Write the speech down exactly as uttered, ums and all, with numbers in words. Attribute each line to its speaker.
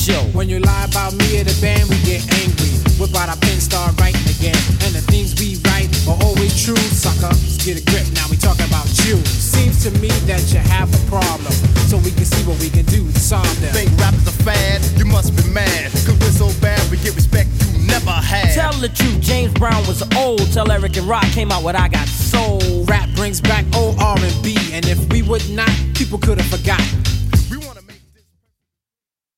Speaker 1: show.
Speaker 2: When you lie about me or the band, we get angry. Whip out our pen, start writing again. And the things we write are always true. Sucker, just get a grip, now we talking about you. Seems to me that you have a problem, so we can see what we can do to solve them.
Speaker 3: Think rap is a fad? You must be mad, cause we're so bad we get respect you never had.
Speaker 1: Tell the truth, James Brown was old. Tell Eric and Rock came out with I Got Soul.
Speaker 2: Rap brings back old R and B, and if we would not, people could have forgot.